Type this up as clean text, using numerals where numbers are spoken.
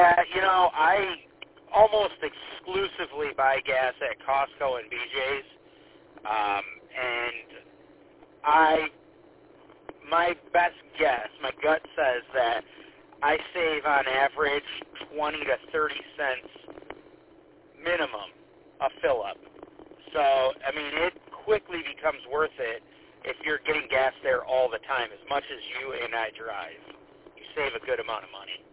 Yeah, I almost exclusively buy gas at Costco and BJ's, and my best guess, my gut says that I save on average 20 to 30 cents minimum a fill-up. So, it quickly becomes worth it if you're getting gas there all the time, as much as you and I drive. You save a good amount of money.